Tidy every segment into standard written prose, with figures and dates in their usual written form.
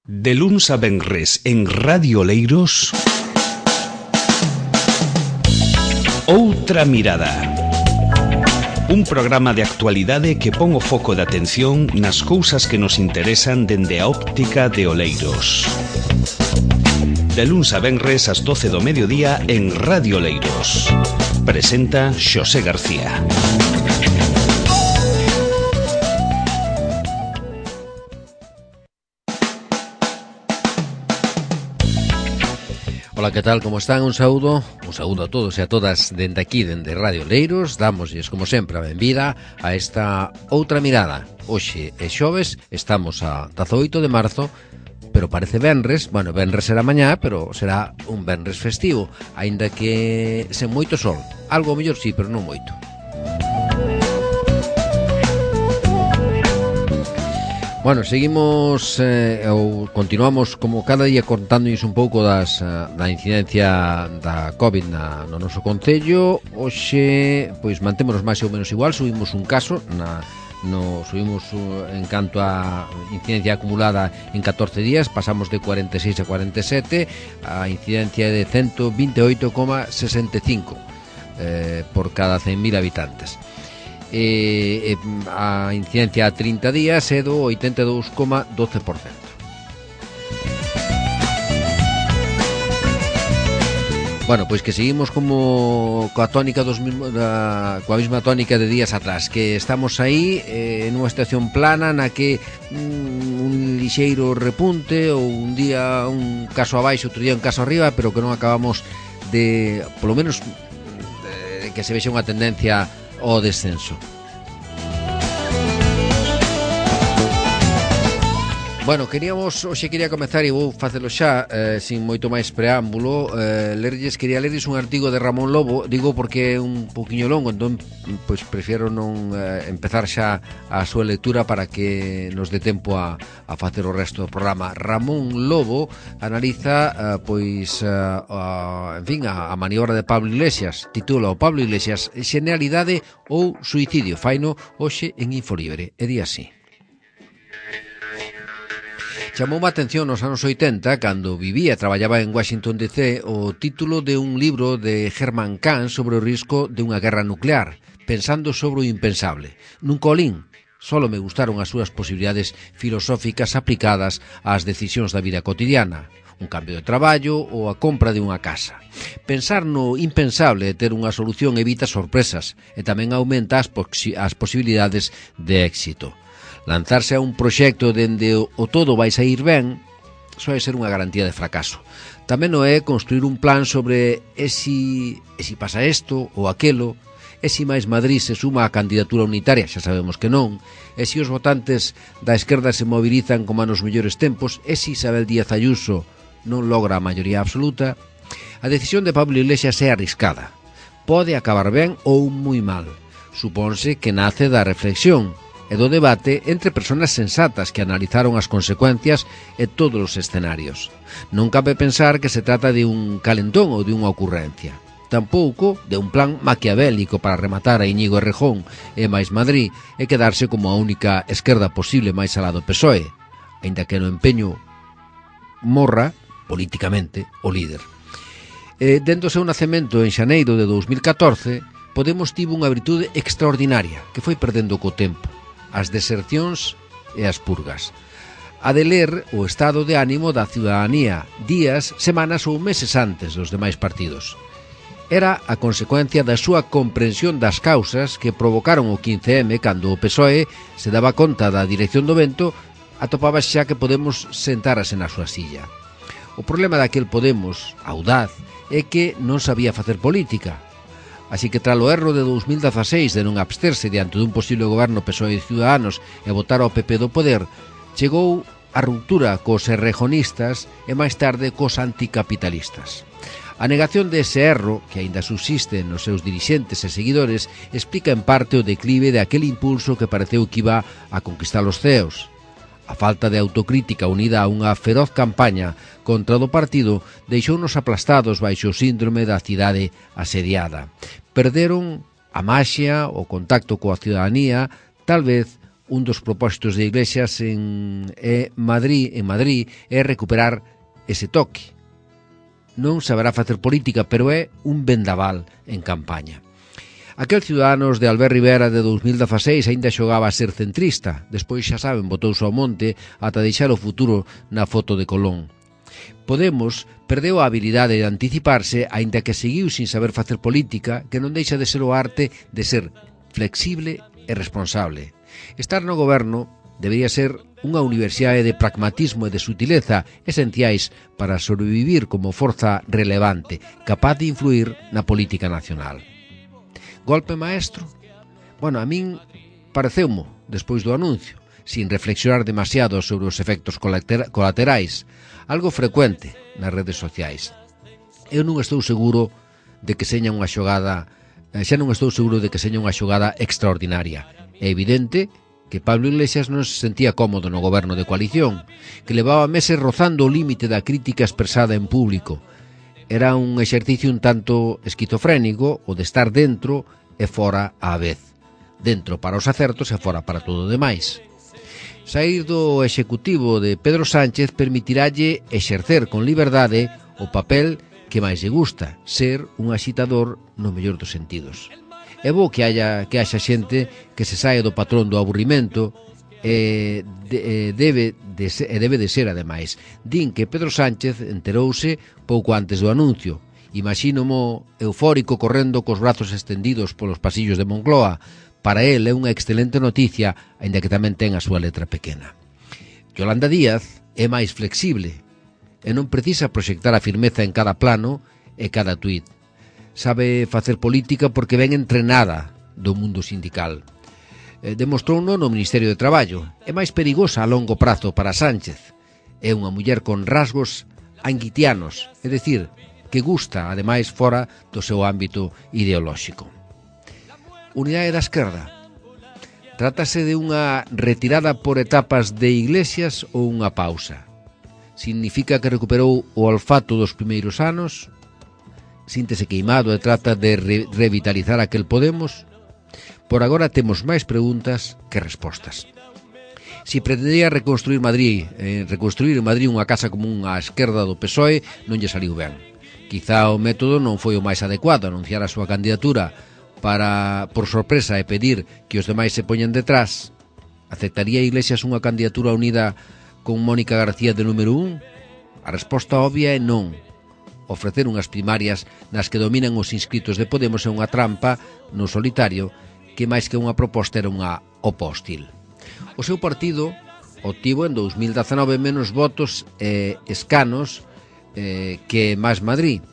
De luns a venres en Radio Oleiros, Outra Mirada. Un programa de actualidade que pon o foco de atención nas cousas que nos interesan dende a óptica de Oleiros. De luns a venres ás 12 do mediodía en Radio Oleiros. Presenta Xosé García. Ola, que tal, como están? Un saúdo a todos e a todas dende aquí, dende Radio Oleiros. Dámoslles, como sempre, a benvida a esta Outra Mirada. Hoxe é xoves, estamos a 18 de marzo, pero parece venres. Bueno, venres será mañá, pero será un venres festivo, aínda que sen moito sol. Algo mellor sí, pero non moito. Bueno, seguimos ou continuamos como cada día contándonos un pouco da incidencia da COVID no noso concello. Hoxe, pois, mantémonos máis ou menos igual, subimos un caso subimos en canto a incidencia acumulada en 14 días, pasamos de 46 a 47, a incidencia de 128,65 por cada 100.000 habitantes. A incidencia a 30 días é do 82,12%. Bueno, pois que seguimos como coa tónica coa mesma tónica de días atrás, que estamos aí nunha situación plana na que un lixeiro repunte, ou un día un caso abaixo, outro día un caso arriba, pero que non acabamos de, polo menos, que se vexe unha tendencia ao descenso. Bueno, hoxe quería comezar, e vou facelo xa, sin moito máis preámbulo, quería lerles un artigo de Ramón Lobo. Digo porque é un pouquiño longo, entón pois prefiero non empezar xa a súa lectura para que nos dé tempo a facer o resto do programa. Ramón Lobo analiza a maniobra de Pablo Iglesias. Titula o Pablo Iglesias Xenialidade ou suicidio. Faino hoxe en Infolibre, e di así: chamoume a atención nos anos 80, cando vivía e traballaba en Washington DC, o título de un libro de Herman Kahn sobre o risco de unha guerra nuclear, pensando sobre o impensable. Nunca o lín, solo me gustaron as súas posibilidades filosóficas aplicadas ás decisións da vida cotidiana, un cambio de traballo ou a compra de unha casa. Pensar no impensable e ter unha solución evita sorpresas e tamén aumenta as posibilidades de éxito. Lanzarse a un proxecto dende o todo vai sair ben soe ser unha garantía de fracaso. Tamén o é construir un plan sobre e si pasa isto ou aquelo, e si máis Madrid se suma á candidatura unitaria, xa sabemos que non, e si os votantes da esquerda se mobilizan como nos mellores tempos, e si Isabel Díaz Ayuso non logra a maioría absoluta. A decisión de Pablo Iglesias é arriscada. Pode acabar ben ou moi mal. Supónse que nace da reflexión e do debate entre persoas sensatas que analizaron as consecuencias e todos os escenarios. Non cabe pensar que se trata de un calentón ou de unha ocurrencia. Tampouco de un plan maquiavélico para rematar a Íñigo Errejón e máis Madrid e quedarse como a única esquerda posible máis alá do PSOE, aínda que no empeño morra, políticamente, o líder. Dende o seu nacemento en xaneiro de 2014, Podemos tivo unha virtude extraordinaria que foi perdendo co tempo: as desercións e as purgas. A de ler o estado de ánimo da ciudadanía días, semanas ou meses antes dos demais partidos. Era a consecuencia da súa comprensión das causas que provocaron o 15M, cando o PSOE se daba conta da dirección do vento, atopaba xa que Podemos sentárase na súa silla. O problema daquel Podemos, audaz, é que non sabía facer política. Así que, tras o erro de 2016 de non absterse diante dun posible goberno PSOE e Ciudadanos e votar ao PP do poder, chegou a ruptura cos errejonistas e máis tarde cos anticapitalistas. A negación dese erro, que aínda subsiste nos seus dirixentes e seguidores, explica en parte o declive de aquel impulso que pareceu que iba a conquistar os ceos. A falta de autocrítica unida a unha feroz campaña contra o partido deixounos aplastados baixo o síndrome da cidade asediada. Perderon a maxia, o contacto coa ciudadanía, tal vez un dos propósitos de Iglesias en Madrid é recuperar ese toque. Non saberá facer política, pero é un vendaval en campaña. Aquel Ciudadanos de Albert Rivera de 2016 aínda xogaba a ser centrista, despois xa saben, botouse ao monte ata deixar o futuro na foto de Colón. Podemos perdeu a habilidade de anticiparse, aínda que seguiu sin saber facer política, que non deixa de ser o arte de ser flexible e responsable. Estar no goberno debería ser unha universidade de pragmatismo e de sutileza esenciais para sobrevivir como forza relevante, capaz de influir na política nacional. Golpe maestro? Bueno, a min pareceumo, despois do anuncio, sin reflexionar demasiado sobre os efectos colaterais, algo frecuente nas redes sociais. Eu non estou seguro de que seña unha xogada, extraordinaria. É evidente que Pablo Iglesias non se sentía cómodo no goberno de coalición, que levaba meses rozando o límite da crítica expresada en público. Era un exercicio un tanto esquizofrénico o de estar dentro e fora á vez. Dentro para os acertos e fora para todo o demais. Saír do executivo de Pedro Sánchez permitirálle exercer con liberdade o papel que máis lle gusta, ser un axitador no mellor dos sentidos. É bo que haxa xente que se saia do patrón do aburrimento debe de ser ademais. Din que Pedro Sánchez enterouse pouco antes do anuncio. Imagínomo eufórico correndo cos brazos estendidos polos pasillos de Moncloa. Para el é unha excelente noticia, aínda que tamén ten a súa letra pequena. Yolanda Díaz é máis flexible e non precisa proxectar a firmeza en cada plano e cada tuit. Sabe facer política porque ven entrenada do mundo sindical. Demostrouno no Ministerio de Traballo. É máis perigosa a longo prazo para Sánchez. É unha muller con rasgos anguitianos, é dicir, que gusta, ademais, fora do seu ámbito ideolóxico. Unidade da esquerda. Trátase de unha retirada por etapas de Iglesias ou unha pausa? Significa que recuperou o olfato dos primeiros anos? Síntese queimado e trata de revitalizar aquel Podemos? Por agora temos máis preguntas que respostas. Si pretendía reconstruir en Madrid unha casa común á esquerda do PSOE, non lle saliu ben. Quizá o método non foi o máis adecuado, anunciar a súa candidatura por sorpresa e pedir que os demais se poñan detrás. Aceptaría Iglesias unha candidatura unida con Mónica García de número 1? A resposta obvia é non. Ofrecer unhas primarias nas que dominan os inscritos de Podemos é unha trampa no solitario que máis que unha proposta era unha opa hostil. O seu partido obtivo en 2019 menos votos e escanos que Más Madrid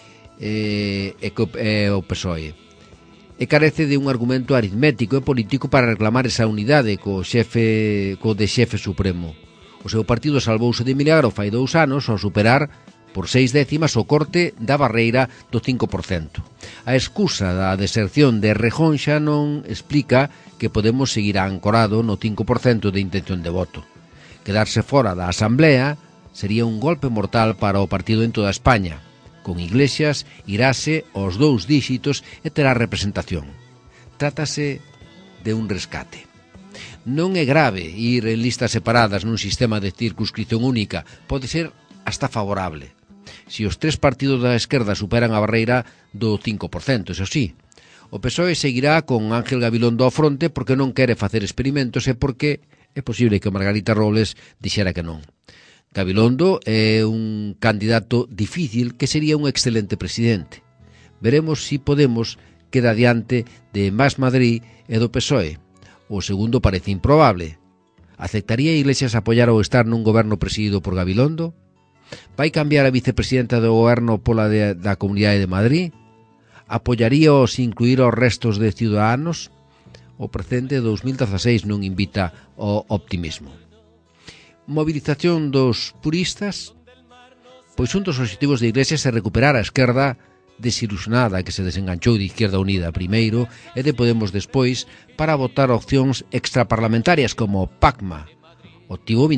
e o PSOE. E carece de un argumento aritmético e político para reclamar esa unidade co de xefe supremo. O seu partido salvouse de milagro fai 2 anos ao superar por 6 décimas o corte da barreira do 5%. A excusa da deserción de Errejón xa non explica que Podemos seguir ancorado no 5% de intención de voto. Quedarse fora da Asamblea sería un golpe mortal para o partido en toda España. Con Iglesias irase aos 2 díxitos e terá representación. Trátase de un rescate. Non é grave ir en listas separadas nun sistema de circunscripción única. Pode ser hasta favorable. Si os 3 partidos da esquerda superan a barreira do 5%, eso sí. O PSOE seguirá con Ángel Gabilondo ao fronte porque non quere facer experimentos e porque é posible que Margarita Robles dixera que non. Gabilondo é un candidato difícil que sería un excelente presidente. Veremos si Podemos queda diante de Más Madrid e do PSOE. O segundo parece improbable. Aceptaría Iglesias apoiar ou estar nun goberno presidido por Gabilondo? Vai cambiar a vicepresidenta do goberno pola da Comunidade de Madrid? Apoiaríaos incluir os restos de Ciudadanos? O precedente de 2016 non invita ao optimismo. Movilización dos puristas? Pois un dos obxectivos de Iglesias é recuperar a esquerda desilusionada que se desenganchou de Izquierda Unida primeiro e de Podemos despois para votar opcións extraparlamentarias como PACMA. Obtivo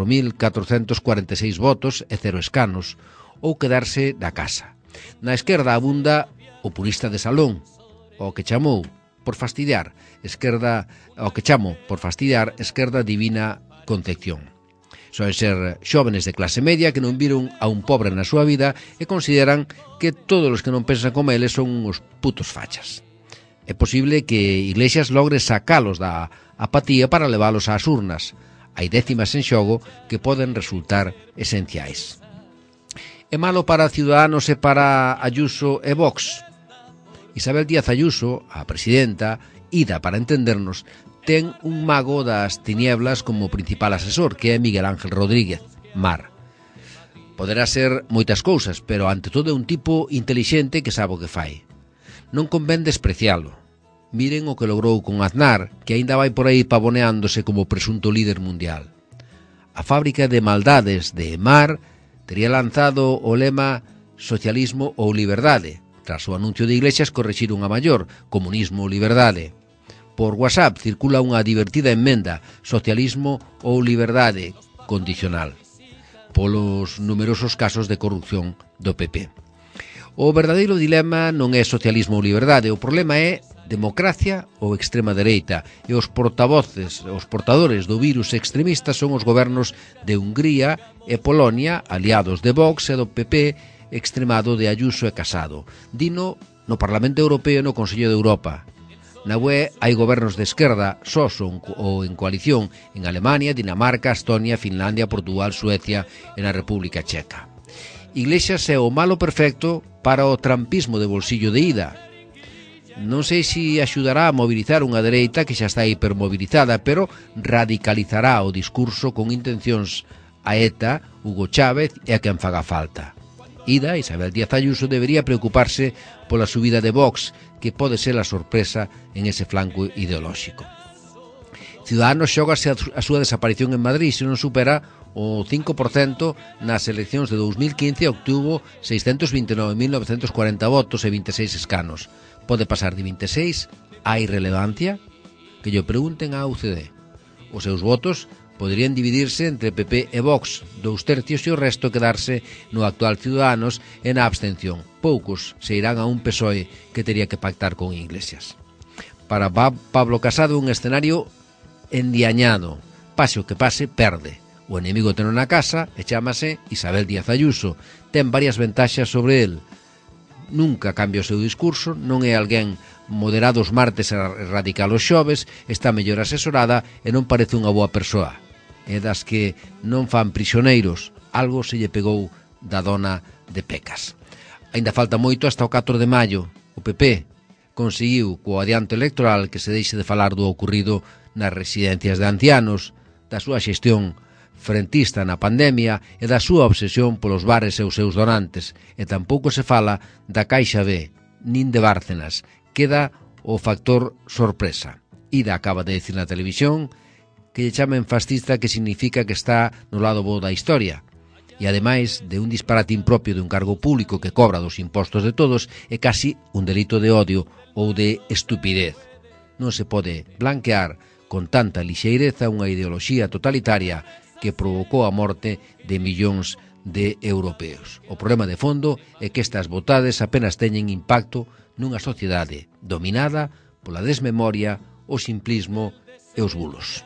24.446 votos e 0 escanos, ou quedarse da casa. Na esquerda abunda o purista de salón, o que chamou, por fastidiar, esquerda, o que chamo por fastidiar, Esquerda Divina Concepción. Soen ser xóvenes de clase media que non viron a un pobre na súa vida e consideran que todos os que non pensan como eles son uns putos fachas. É posible que Iglesias logre sacalos da apatía para leválos ás urnas. Hai décimas en xogo que poden resultar esenciais. É malo para Ciudadanos e para Ayuso e Vox. Isabel Díaz Ayuso, a presidenta, ida para entendernos, ten un mago das tinieblas como principal asesor, que é Miguel Ángel Rodríguez, Mar. Poderá ser moitas cousas, pero ante todo é un tipo intelixente que sabe o que fai. Non convén desprecialo. Miren o que logrou con Aznar, que aínda vai por aí pavoneándose como presunto líder mundial. A fábrica de maldades de Mar tería lanzado o lema socialismo ou liberdade. Tras o anuncio de Iglesias correxiron a maior, comunismo ou liberdade. Por WhatsApp circula unha divertida emenda, socialismo ou liberdade condicional, polos numerosos casos de corrupción do PP. O verdadeiro dilema non é socialismo ou liberdade, o problema é democracia ou extrema dereita, e os portadores do virus extremista son os gobernos de Hungría e Polonia, aliados de Vox e do PP, extremado de Ayuso e Casado. Dino no Parlamento Europeo e no Consello de Europa. Na UE hai gobernos de esquerda, sós ou en coalición, en Alemania, Dinamarca, Estonia, Finlandia, Portugal, Suecia e na República Checa. Iglesias é o malo perfecto para o trampismo de bolsillo de ida. Non sei se axudará a mobilizar unha dereita que xa está hipermobilizada, pero radicalizará o discurso con intencións a ETA, Hugo Chávez e a quen faga falta. Ida, Isabel Díaz Ayuso, debería preocuparse pola subida de Vox, que pode ser a sorpresa en ese flanco ideolóxico. Ciudadanos xógase a súa desaparición en Madrid se non supera o 5% nas eleccións de 2015 e obtuvo 629.940 votos e 26 escanos. Pode pasar de 26 a irrelevancia? Que lle pregunten á UCD. Os seus votos poderían dividirse entre PP e Vox, 2/3 e o resto quedarse no actual Ciudadanos e na abstención. Poucos se irán a un PSOE que tería que pactar con Iglesias. Para Pablo Casado un escenario endiañado. Pase o que pase, perde. O enemigo ten na casa e chámase Isabel Díaz Ayuso. Ten varias ventaxas sobre el. Nunca cambia o seu discurso, non é alguén moderado os martes e radical os xoves, está mellor asesorada e non parece unha boa persoa. É das que non fan prisioneiros, algo se lle pegou da dona de Pecas. Aínda falta moito hasta o 4 de maio. O PP conseguiu co adianto electoral que se deixe de falar do ocorrido nas residencias de ancianos, da súa xestión frentista na pandemia e da súa obsesión polos bares e os seus donantes, e tampouco se fala da Caixa B, nin de Bárcenas. Queda o factor sorpresa. Ida acaba de decir na televisión que lle chamen fascista, que significa que está no lado bo da historia. E ademais de un disparate impropio de un cargo público que cobra dos impostos de todos, é casi un delito de odio ou de estupidez. Non se pode blanquear con tanta lixeireza unha ideoloxía totalitaria que provocou a morte de millóns de europeos. O problema de fondo é que estas botades apenas teñen impacto nunha sociedade dominada pola desmemoria, o simplismo e os bulos.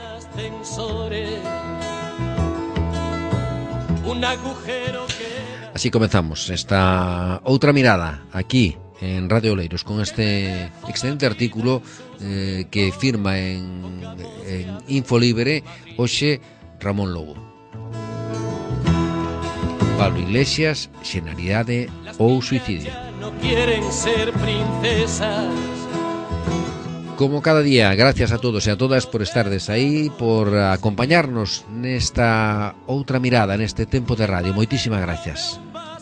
Así comezamos esta outra mirada aquí en Radio Oleiros con este excelente artículo que firma en Infolibre hoxe Ramón Lobo. Pablo Iglesias, xenalidade ou suicidio. No quieren ser princesas. Como cada día, gracias a todos e a todas por estardes aí, por acompañarnos nesta outra mirada, neste tempo de radio. Moitísimas gracias.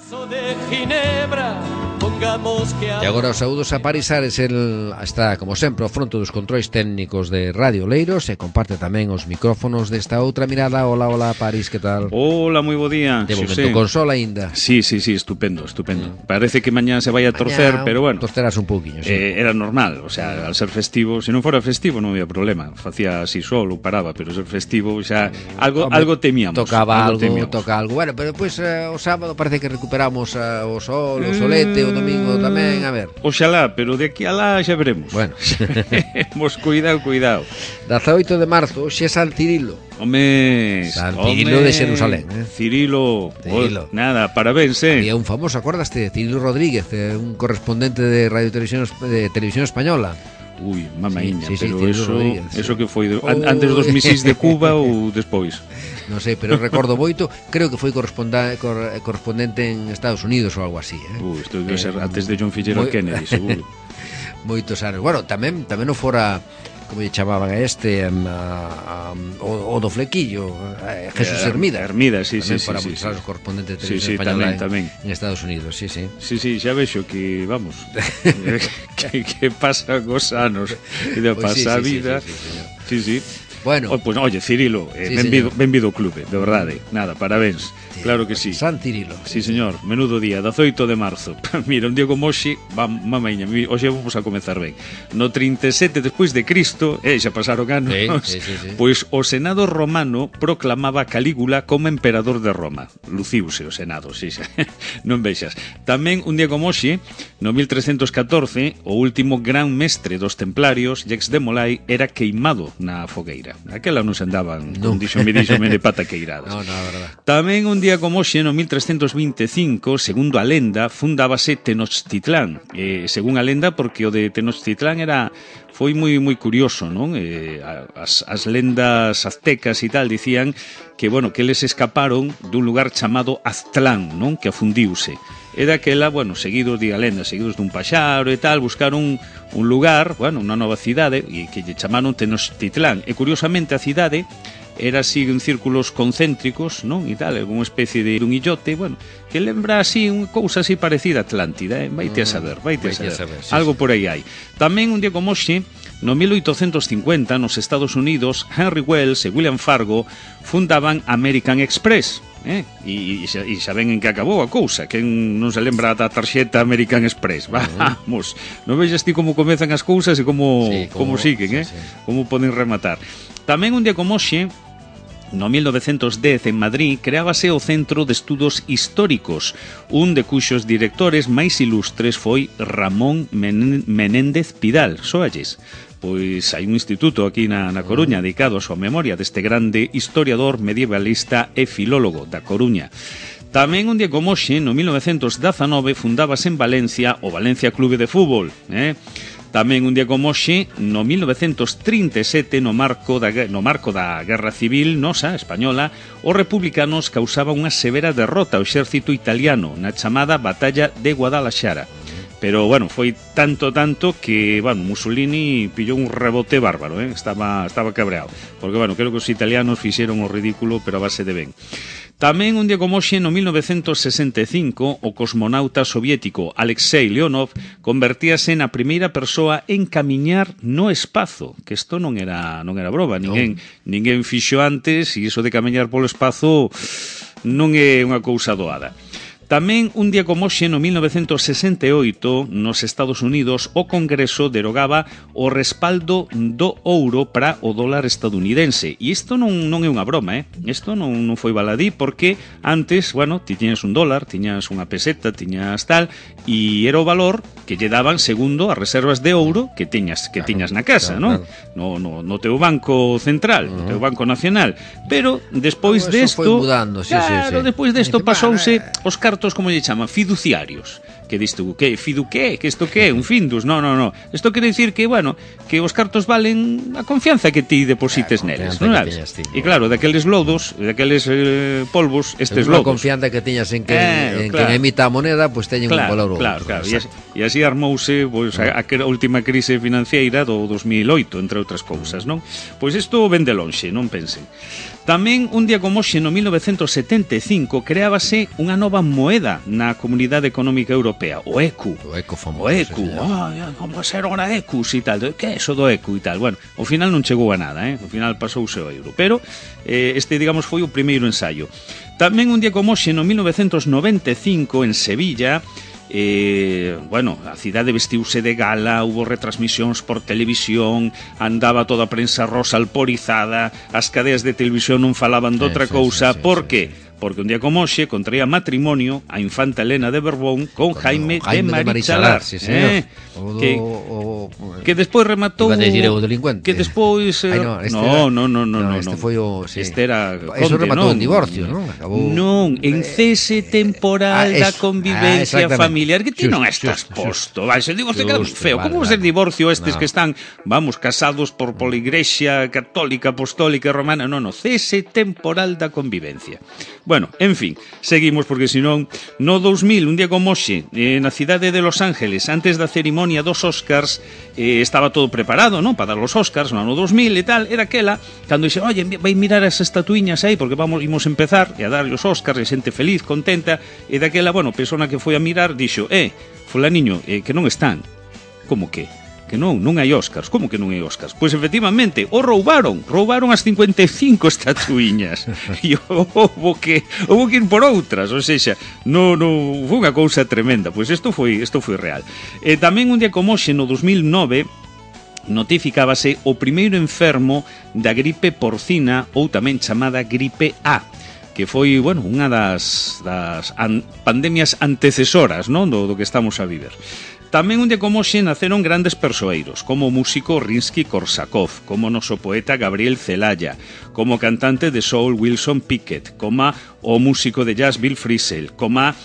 E agora os saúdos a Paris Ares. El está, como sempre, ao fronte dos controis técnicos de Radio Oleiros e comparte tamén os micrófonos desta outra mirada. Hola, hola, Paris, que tal? Hola, moi bo día. De momento con sol aínda. Sí, estupendo. Parece que mañá se vai a torcer, pero bueno. Torcerás un pouquiño, sí. Era normal, o sea, al ser festivo, se non fora festivo non había problema. Facía así sol ou paraba, pero ser festivo xa algo temíamos. Toca algo. Bueno, pero depois o sábado parece que recuperamos o sol, o solete, o domingo domingo tamén, a ver. Oxalá, pero de aquí a lá xa veremos. Bueno. Mos cuidado. 18 de marzo, xe San Cirilo. Home, San Cirilo de Xerusalén, Cirilo. Nada, parabéns, Había un famoso, acordaste, Cirilo Rodríguez, un correspondente de Radio Televisión Española. Ui, mamaíña, sí, pero Rodríguez, eso que foi antes dos misís de Cuba ou despois? Non sei, pero recordo moito, creo que foi correspondente en Estados Unidos ou algo así, Isto debe ser antes de John Fitzgerald Kennedy, seguro. Moitos anos. Bueno, tamén non fora, como lle chamaban a este, o do flequillo, Jesús Hermida. Hermida, sí. Para moitos anos correspondente de Televisión Española en Estados Unidos, sí. Sí, xa vexo que, vamos, que pasa cos anos e de pasa a vida. Sí. Bueno, pues, oye, Cirilo, benvido ao clube, de verdade. Nada, parabéns. Claro que sí. San Cirilo. Sí, señor, menudo día, 18 de marzo. Mira, un día como hoxe, mamaíña, hoxe vamos a comezar ben. No 37 despois de Cristo, xa pasaron anos, sí. pois o Senado romano proclamaba Calígula como emperador de Roma. Luciuse o Senado, sí. Non vexas. Tamén un día como hoxe, no 1314, o último gran mestre dos templarios, Jacques de Molay, era queimado na fogueira. Aquela non se andaban, díxome de pata queiradas. No, a verdad. Tamén un día como hoxe, no 1325, segundo a lenda, fundábase Tenochtitlán. Según a lenda, porque o de Tenochtitlán foi moi curioso, non? As lendas aztecas e tal dicían que, bueno, que eles escaparon dun lugar chamado Aztlán, non? Que afundiuse. E daquela, bueno, seguidos de a lenda, seguidos dun paxaro e tal, buscaron un lugar, bueno, unha nova cidade, e que lle chamaron Tenochtitlán. E curiosamente a cidade era así en círculos concéntricos, non? E tal, unha especie de un illote, bueno, que lembra así unha cousa así parecida a Atlántida, Vaite a saber. Sí, algo por aí hai. Tamén un día como hoxe, no 1850, nos Estados Unidos, Henry Wells e William Fargo fundaban American Express. E xa ven en que acabou a cousa. Quen non se lembra da tarxeta American Express? Vamos, non vexas ti como comezan as cousas e como siguen, como poden rematar. Tamén un día como hoxe, no 1910, en Madrid, creábase o Centro de Estudos Históricos, un de cuxos directores máis ilustres foi Ramón Menéndez Pidal. Soalles? Pois hai un instituto aquí na Coruña dedicado á súa memoria deste grande historiador, medievalista e filólogo da Coruña. Tamén un día como hoxe, no 1919, fundabas en Valencia o Valencia Clube de Fútbol, Tamén un día como hoxe, no 1937, no marco da Guerra Civil nosa, española, os republicanos causaban unha severa derrota ao exército italiano na chamada Batalla de Guadalaxara. Pero, bueno, foi tanto que, bueno, Mussolini pillou un rebote bárbaro, estaba cabreado. Porque, bueno, creo que os italianos fixeron o ridículo, pero a base de ben. Tamén un día como hoxe, no 1965, o cosmonauta soviético Alexei Leonov convertíase na primeira persoa en camiñar no espazo, que isto non era broma, ninguén fixo antes, e iso de camiñar polo espazo non é unha cousa doada. Tamén un día como hoxe, no 1968, nos Estados Unidos, o Congreso derogaba o respaldo do ouro para o dólar estadounidense. E isto non é unha broma, Isto non foi baladí, porque antes, bueno, tiñas un dólar, tiñas unha peseta, tiñas tal, e era o valor que lle daban segundo as reservas de ouro que tiñas na casa, non? No teu banco central, no teu banco nacional. Pero despois desto, foi mudando, sí. Despois desto pasouse os cartos, como lle chaman, fiduciarios. Que diste, que fiduqué, que isto que é un findus, no. Isto quere dicir que, bueno, que os cartos valen a confianza que ti deposites neles, non sabes? E claro, daqueles lodos, daqueles polvos, estes lodos. A confianza que tiñas en que emita a moneda, pois teñen un valor ou outro. Claro. E así armouse a última crise financiera do 2008, entre outras cousas, non? Pois isto ven de lonxe, non pensen. Tamén un día como hoxe, no 1975, creábase unha nova moeda na Comunidade Económica Europea, o ECU. O ECU famoso. O ECU, como ser ora ECUs e tal. Que é eso do ECU e tal? Bueno, ao final non chegou a nada, Ao final pasouse o euro. Pero este, digamos, foi o primeiro ensaio. Tamén un día como hoxe, no 1995, en Sevilla, a cidade vestiuse de gala, hubo retransmisións por televisión, andaba toda a prensa rosa alporizada, as cadeas de televisión non falaban de outra cousa. Por que? porque un día como hoxe contraía matrimonio a infanta Elena de Borbón con Jaime de Marichalar, sí, señor. Que despois rematou... Iba a decir o delincuente. Que despois... No, este foi o... Sí. Este era... Eso rematou en divorcio, non? Non, en cese temporal da convivencia familiar, que ti non estás posto. Vai, se divorcio queda moi feo. Como ser divorcio estes que están, vamos, casados por pola Igrexa católica, apostólica, romana? Non, cese temporal da convivencia. Bueno, en fin, seguimos porque senón no 2000, un día como hoxe, na cidade de Los Ángeles, antes da cerimonia dos Oscars, estaba todo preparado, non? Para dar os Oscars no ano 2000 e tal, era aquela cando dixe, oye, vai mirar as estatuiñas aí porque imos empezar e a dar os Oscars e xente feliz, contenta, e daquela, bueno, persona que foi a mirar dixo, fulaniño, que non están. Como que? Que non hai Óscars. Como que non hai Óscars? Pois efectivamente, roubaron as 55 estatuiñas e houve que ir por outras, ou seja, non foi unha cousa tremenda. Pois isto foi real. E tamén un día como hoxe, no 2009, notificábase o primeiro enfermo da gripe porcina ou tamén chamada gripe A, que foi, bueno, unha das pandemias antecesoras, non, do que estamos a viver. Tamén un día como hoxe naceron grandes persoeiros, como o músico Rimsky-Korsakov, como o noso poeta Gabriel Celaya, como o cantante de soul Wilson Pickett, como o músico de jazz Bill Frisell, como a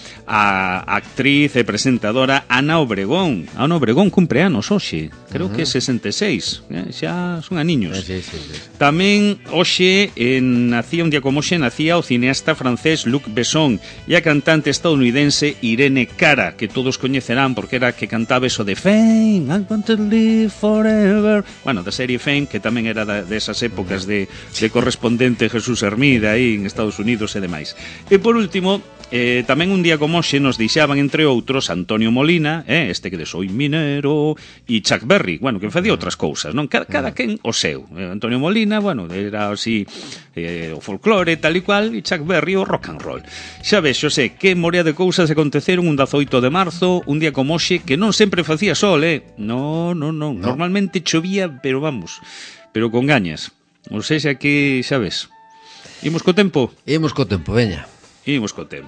actriz e presentadora Ana Obregón. Ana Obregón cumpre anos hoxe, creo que 66, xa son aniños. Sí. Tamén hoxe nacía un día como hoxe nacía o cineasta francés Luc Besson e a cantante estadounidense Irene Cara, que todos coñecerán porque era que cantaba eso de Fame, I want to live forever. Bueno, da serie Fame, que tamén era desas épocas de correspondente Jesús Hermida aí en Estados Unidos e demais. E por último, tamén un día como hoxe nos deixaban, entre outros, Antonio Molina, este que de Soy Minero, e Chuck Berry, bueno, que facía outras cousas, non? Cada quen o seu. Antonio Molina, bueno, era así o folclore, tal e cual, e Chuck Berry o rock and roll. Xa ves, Xosé, que morea de cousas aconteceron un 18 de marzo, un día como hoxe, que non sempre facía sol, non. Normalmente chovía, pero vamos, pero con gañas. Ou seja que, xa ves, imos co tempo? Imos co tempo, veña. Imos co tempo.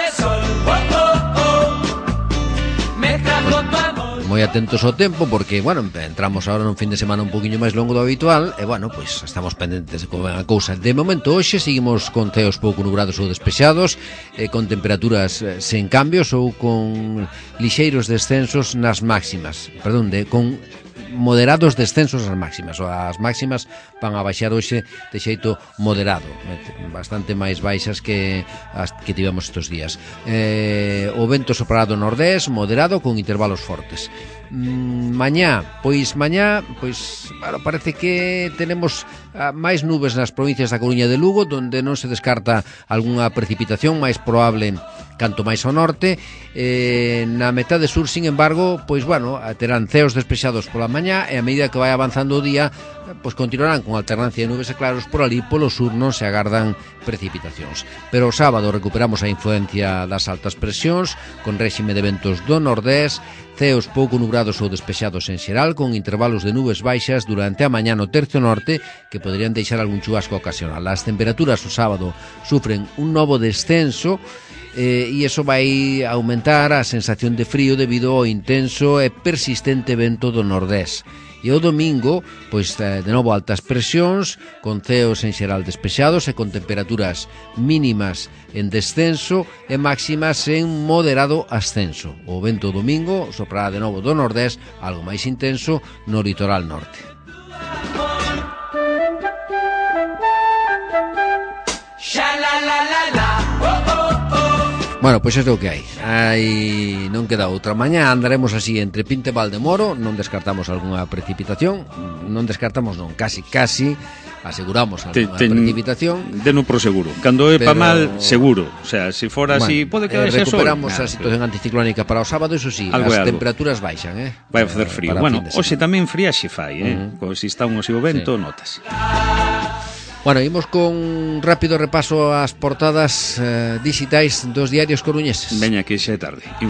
Moi atentos ao tempo porque, bueno, entramos agora nun fin de semana un poquinho máis longo do habitual e, bueno, pois estamos pendentes de como é a cousa. De momento, hoxe seguimos con ceos pouco nubrados ou despexados, con temperaturas sen cambios ou con lixeiros descensos nas máximas, con moderados descensos ás máximas. As máximas van a baixar hoxe de xeito moderado, bastante máis baixas que as que tivemos estes días. O vento soprará do nordés, moderado, con intervalos fortes. Mañá, bueno, parece que tenemos máis nubes nas provincias da Coruña e de Lugo, donde non se descarta algunha precipitación, máis probable canto máis ao norte. Na metade sur, sin embargo, pois bueno, terán ceos despexados pola mañá e a medida que vai avanzando o día, pois continuarán con alternancia de nubes e claros por ali. Polo sur non se agardan precipitacións. Pero o sábado recuperamos a influencia das altas presións, con réxime de ventos do nordés, ceos pouco nubrados ou despexados en xeral, con intervalos de nubes baixas durante a mañá no tercio norte, que poderían deixar algún chubasco ocasional. As temperaturas o sábado sufren un novo descenso, e iso vai aumentar a sensación de frío debido ao intenso e persistente vento do nordés. E o domingo, pois de novo altas presións, con ceos en xeral despexados e con temperaturas mínimas en descenso e máximas en moderado ascenso. O vento domingo soprará de novo do nordés, algo máis intenso no litoral norte. Bueno, pois é o que hai. Non queda outra. Mañá andaremos así entre Pinte e Valdemoro. Non descartamos algunha precipitación. Casi aseguramos algunha precipitación. Deno pro seguro. Cando é pa mal, seguro. O sea, se fora así, pode quedarse sol. Recuperamos a situación anticiclónica para o sábado, eso sí, as temperaturas baixan, vai a facer frío. Bueno, hoxe tamén friaxe fai, Se está un osivo vento, notas. Bueno, imos con un rápido repaso ás portadas digitais dos diarios coruñeses. Veña, que xa é tarde. Imos.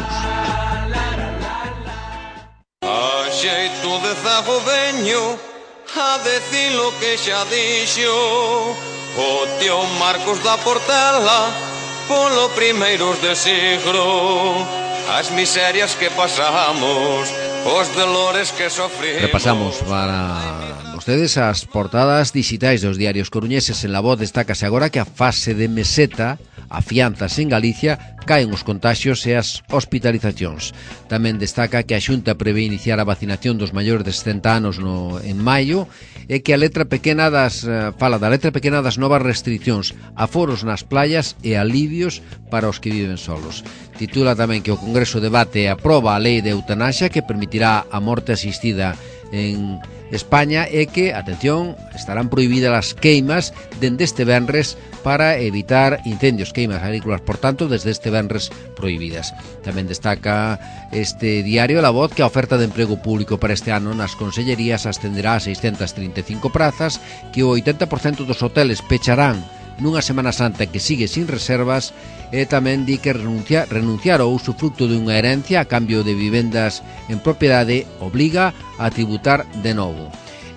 A xeito de zago veño a decir lo que xa dixo o tío Marcos da Portela polo primeiros de siglo. As miserias que pasamos, os dolores que sofrimos. Repasamos para vostedes as portadas digitais dos diarios coruñeses. En La Voz destácase agora que a fase de meseta afianzas en Galicia, caen os contaxios e as hospitalizacións. Tamén destaca que a Xunta prevé iniciar a vacinación dos maiores de 70 anos en maio e que a letra pequena fala da letra pequena das novas restriccións, aforos nas playas e alivios para os que viven solos. Titula tamén que o Congreso debate e aproba a lei de eutanasia que permitirá a morte asistida en España e que, atención, estarán prohibidas as queimas dende este venres para evitar incendios, queimas agrícolas, por tanto, desde este venres prohibidas. Tamén destaca este diario La Voz que a oferta de emprego público para este ano nas consellerías ascenderá a 635 prazas, que o 80% dos hoteles pecharán nunha Semana Santa que sigue sin reservas e tamén di que renunciar ao usufructo de unha herencia a cambio de vivendas en propiedade obliga a tributar de novo.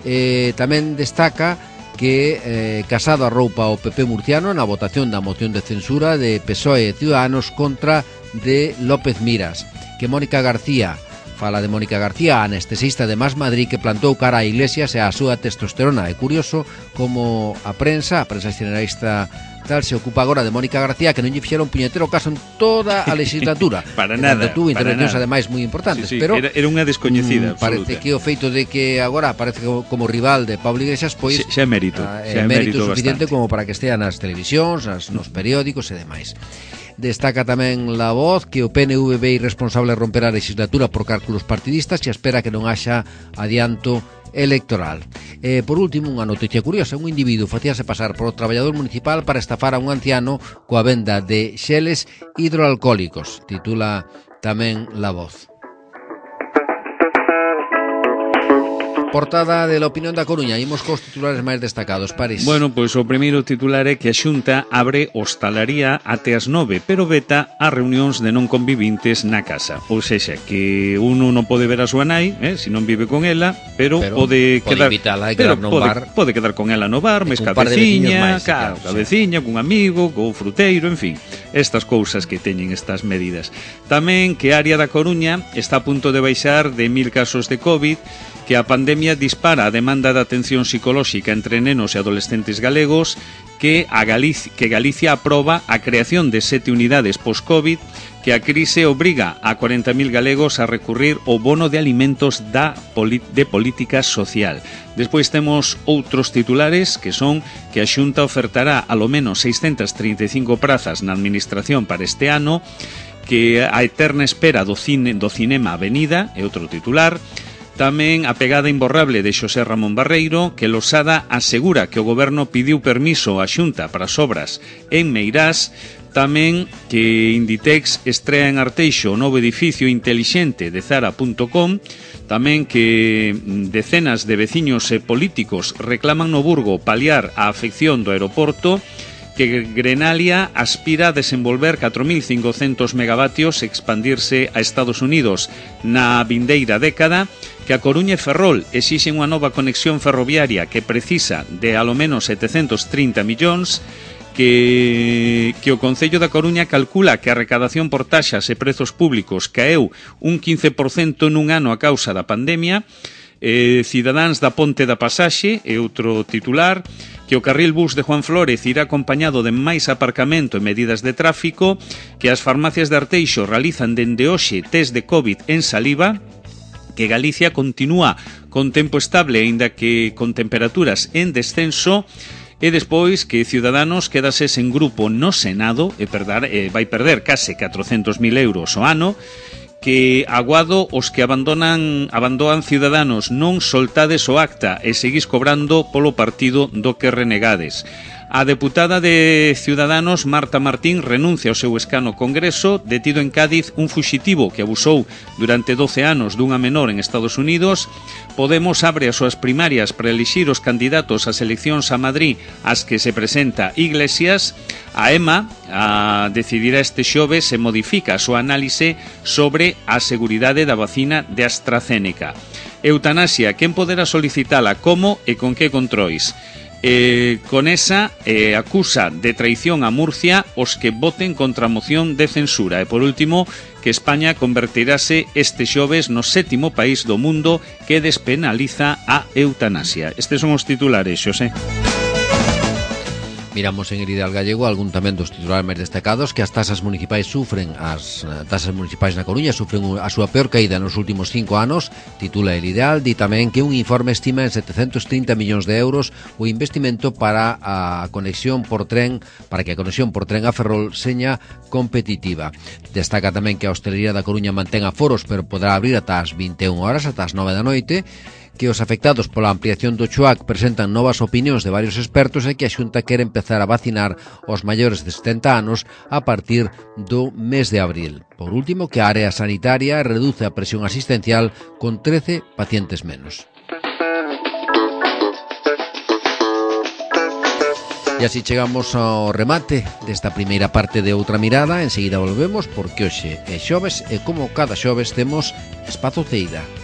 Tamén destaca que Casado arroupa o PP murciano na votación da moción de censura de PSOE e Ciudadanos contra de López Miras, que Mónica García fala de Mónica García, anestesista de Más Madrid, que plantou cara a Iglesias e a súa testosterona. É curioso como a prensa generalista tal se ocupa agora de Mónica García, que non lle fixeron puñetero caso en toda a legislatura. Para nada. Tuvo intervencións ademais moi importantes, sí, pero era unha descoñecida absoluta. Parece que o feito de que agora aparece como rival de Pablo Iglesias, pois xa é mérito, é mérito suficiente bastante como para que estea nas televisións, nos periódicos e demais. Destaca tamén La Voz que o PNV ve irresponsable romper a legislatura por cálculos partidistas e espera que non haxa adianto electoral. Por último, unha noticia curiosa: un individuo facíase pasar por o traballador municipal para estafar a un anciano coa venda de xeles hidroalcohólicos. Titula tamén La Voz. Portada de La Opinión da Coruña. Imos cos titulares máis destacados. París. Bueno, pois o primeiro titular é que a Xunta abre hostalaría até as 9, pero veta as reunións de non convivintes na casa. Ou sexa, que uno non pode ver a súa nai, se non vive con ela, pero pode quedar invitala, quedar no bar. Pode quedar con ela no bar, mes cabeciña, cabeciña, cun amigo, co fruteiro, en fin, estas cousas que teñen estas medidas. Tamén que a área da Coruña está a punto de baixar de 1000 casos de COVID, que a pandemia dispara a demanda de atención psicolóxica entre nenos e adolescentes galegos, que Galicia aproba a creación de 7 unidades post-COVID, que a crise obriga a 40.000 galegos a recurrir ao bono de alimentos de política social. Despois temos outros titulares que son que a Xunta ofertará alo menos 635 prazas na administración para este ano, que a eterna espera do cinema Avenida é outro titular. Tamén a pegada imborrable de Xosé Ramón Barreiro, que Losada asegura que o goberno pediu permiso á Xunta para as obras en Meirás. Tamén que Inditex estrea en Arteixo o novo edificio intelixente de Zara.com. Tamén que decenas de veciños e políticos reclaman no Burgo paliar a afección do aeroporto, que Grenalia aspira a desenvolver 4.500 megavatios e expandirse a Estados Unidos na vindeira década, que a Coruña e Ferrol exixen unha nova conexión ferroviaria que precisa de alo menos 730 millóns, que o Concello da Coruña calcula que a recadación por taxas e prezos públicos caeu un 15% nun ano a causa da pandemia. Cidadáns da Ponte da Pasaxe é outro titular, que o carril bus de Juan Flórez irá acompañado de máis aparcamento e medidas de tráfico, que as farmacias de Arteixo realizan dende hoxe test de COVID en saliva, que Galicia continúa con tempo estable aínda que con temperaturas en descenso, e despois que Ciudadanos quedase sen grupo no Senado e vai perder case 400.000 euros ao ano, que aguado os que abandonan Ciudadanos, non soltades o acta e seguís cobrando polo partido do que renegades. A deputada de Ciudadanos, Marta Martín, renuncia ao seu escano Congreso. Detido en Cádiz un fuxitivo que abusou durante 12 anos dunha menor en Estados Unidos. Podemos abre as súas primarias para elixir os candidatos ás eleccións a Madrid, ás que se presenta Iglesias. A EMA decidirá este xoves se modifica a súa análise sobre a seguridade da vacina de AstraZeneca. Eutanasia, quen poderá solicitala, como e con que controis? Conesa acusa de traición a Murcia os que voten contra a moción de censura. E por último, que España convertirase este xoves no 7º país do mundo que despenaliza a eutanasia. Estes son os titulares, Xosé. Miramos en el Ideal Gallego algún tamén dos titulares máis destacados, que as tasas municipais na Coruña sufren a súa peor caída nos últimos 5 anos, titula el Ideal. Di tamén que un informe estima en 730 millóns de euros o investimento para a conexión por tren, para que a conexión por tren a Ferrol seña competitiva. Destaca tamén que a hostelería da Coruña mantén aforos, pero podrá abrir ata as 21 horas, ata as 9 da noite, que os afectados pola ampliación do CHUAC presentan novas opinións de varios expertos e que a Xunta quere empezar a vacinar os maiores de 70 anos a partir do mes de abril. Por último, que a área sanitaria reduce a presión asistencial con 13 pacientes menos. E así chegamos ao remate desta primeira parte de Outra Mirada. Enseguida volvemos porque hoxe é xoves e como cada xoves temos Espazo Ceida.